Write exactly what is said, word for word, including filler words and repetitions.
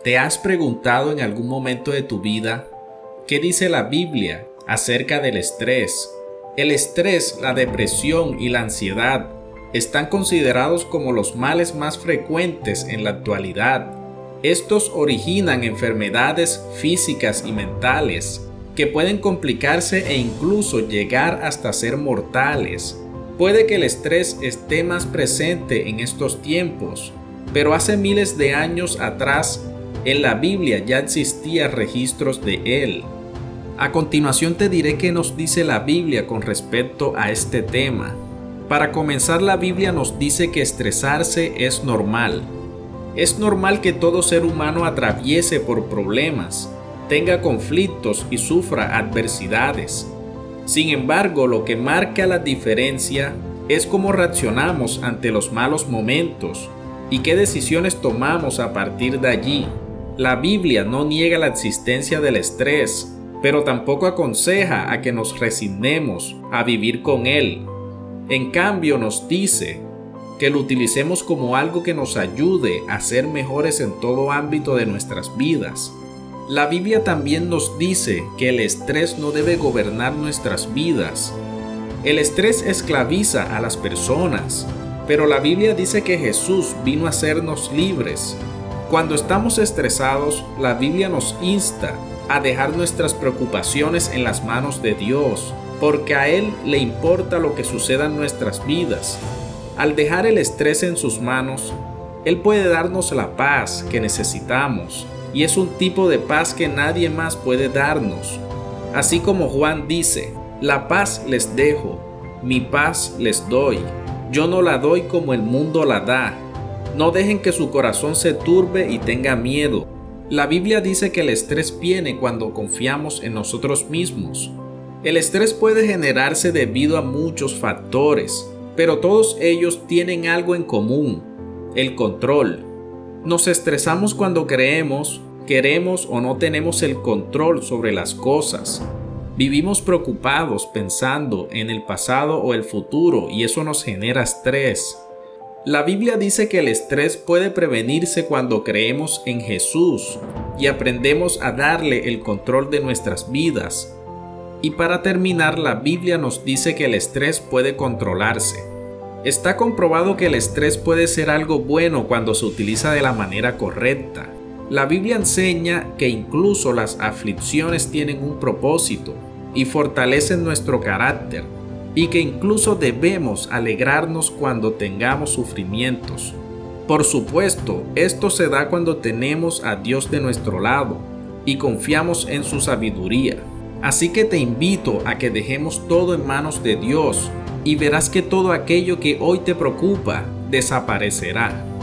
¿Te has preguntado en algún momento de tu vida qué dice la Biblia acerca del estrés? El estrés, la depresión y la ansiedad están considerados como los males más frecuentes en la actualidad. Estos originan enfermedades físicas y mentales que pueden complicarse e incluso llegar hasta ser mortales. Puede que el estrés esté más presente en estos tiempos, pero hace miles de años atrás en la Biblia ya existían registros de él. A continuación te diré qué nos dice la Biblia con respecto a este tema. Para comenzar, la Biblia nos dice que estresarse es normal. Es normal que todo ser humano atraviese por problemas, tenga conflictos y sufra adversidades. Sin embargo, lo que marca la diferencia es cómo reaccionamos ante los malos momentos y qué decisiones tomamos a partir de allí. La Biblia no niega la existencia del estrés, pero tampoco aconseja a que nos resignemos a vivir con él. En cambio, nos dice que lo utilicemos como algo que nos ayude a ser mejores en todo ámbito de nuestras vidas. La Biblia también nos dice que el estrés no debe gobernar nuestras vidas. El estrés esclaviza a las personas, pero la Biblia dice que Jesús vino a hacernos libres. Cuando estamos estresados, la Biblia nos insta a dejar nuestras preocupaciones en las manos de Dios, porque a Él le importa lo que suceda en nuestras vidas. Al dejar el estrés en sus manos, Él puede darnos la paz que necesitamos, y es un tipo de paz que nadie más puede darnos. Así como Juan dice, la paz les dejo, mi paz les doy. Yo no la doy como el mundo la da. No dejen que su corazón se turbe y tenga miedo. La Biblia dice que el estrés viene cuando confiamos en nosotros mismos. El estrés puede generarse debido a muchos factores, pero todos ellos tienen algo en común: el control. Nos estresamos cuando creemos, queremos o no tenemos el control sobre las cosas. Vivimos preocupados pensando en el pasado o el futuro y eso nos genera estrés. La Biblia dice que el estrés puede prevenirse cuando creemos en Jesús y aprendemos a darle el control de nuestras vidas. Y para terminar, la Biblia nos dice que el estrés puede controlarse. Está comprobado que el estrés puede ser algo bueno cuando se utiliza de la manera correcta. La Biblia enseña que incluso las aflicciones tienen un propósito y fortalecen nuestro carácter, y que incluso debemos alegrarnos cuando tengamos sufrimientos. Por supuesto, esto se da cuando tenemos a Dios de nuestro lado y confiamos en su sabiduría. Así que te invito a que dejemos todo en manos de Dios y verás que todo aquello que hoy te preocupa desaparecerá.